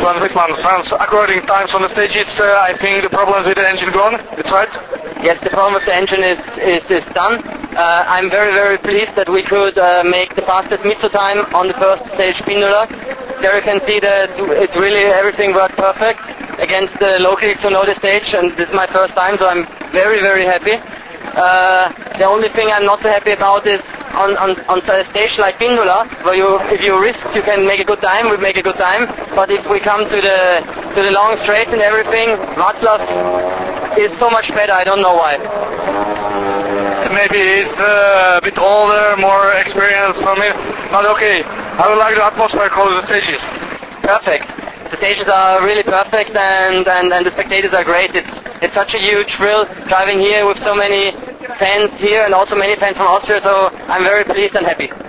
when Wittmann runs according times on the stages, I think the problems with the engine gone. It's right? Yes, the problem with the engine is done. I'm very, very pleased that we could make the fastest Mitsu time on the first stage Pindula. There you can see that it really everything worked perfect against the local Tsunoda stage, and this is my first time, so I'm very, very happy. The only thing I'm not so happy about is on a stage like Pindula, where if you risk, you can make a good time. We make a good time, but if we come to the long straight and everything, Václav is so much better. I don't know why. Maybe he's a bit older, more experienced from me, but okay. I would like the atmosphere close the stages. Perfect. The stages are really perfect, and the spectators are great. It's such a huge thrill driving here with so many fans here and also many fans from Austria, so I'm very pleased and happy.